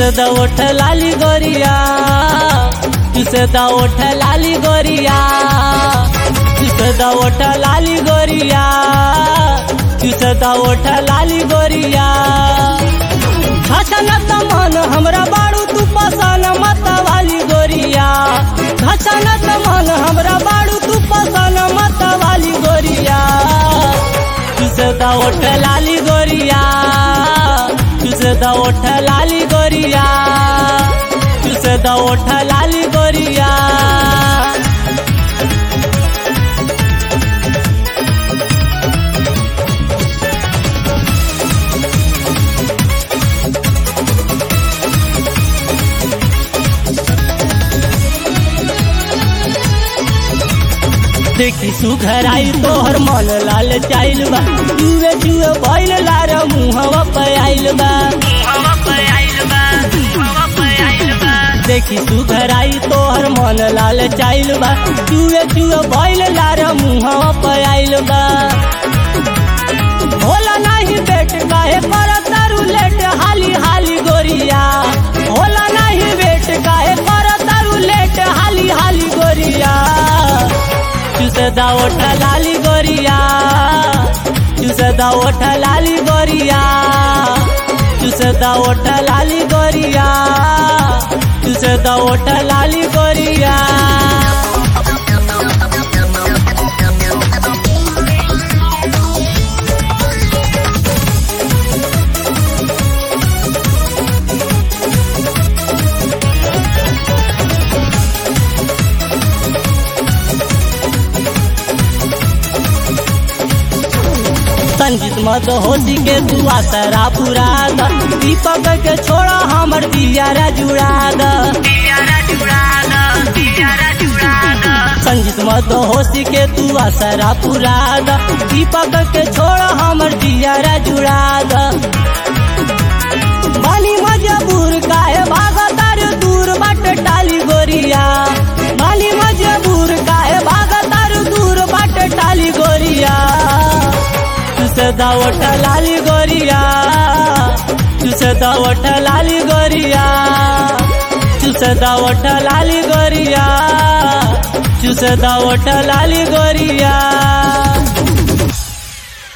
चुसदा ओठ लाली गोरिया, चुसदा ओठ लाली गोरिया, चुसदा ओठ लाली गोरिया, चुसदा ओठ लाली गोरिया। घसनत मन हमरा बाड़ू तू पसन मत वाली गोरिया, घसनत मन हमरा बाड़ू तू पसन मत वाली गोरिया। चुसदा ओठ लाली गोरिया, चुसदा ओठ लाली गोरिया, चुसदा ओठ लाली गोरिया। देखी सुघराई तोहर मन लाल चाइल बा, जुए जुए बैल लार मुहवा पे आइल बा। देखी सुघराई तोहर मन लाल चाइल बा, जुए जुए बैल लार मुहवा पे आइल बा। होला नहीं बेट काहे पर तारू लेट हाली हाली गोरिया, होला नहीं बेट काहे पर तारू लेट हाली हाली गोरिया। चुसदा ओठ लाली गोरिया, चुसदा ओठ लाली गोरिया, चुसदा ओठ लाली गोरिया, चुसदा ओठ लाली गोरिया। संगीत मत होती के तू आसरा पुरा द, दीपक के छोड़ा हमर दियारा जुड़ा द। संगीत मत होती के तू आसरा पुरा द, दीपक के छोड़ा हमर दियारा जुड़ा द। बानी मजबूर काहे भागा तार दूर बाट टाली गोरिया, बानी मजबूर काहे भागा तार दूर बाट टाली गोरिया। चुसदा ओठ लाली गोरिया, चुसदा ओठ लाली गोरिया, चुसदा ओठ लाली गोरिया, चुसदा ओठ लाली गोरिया।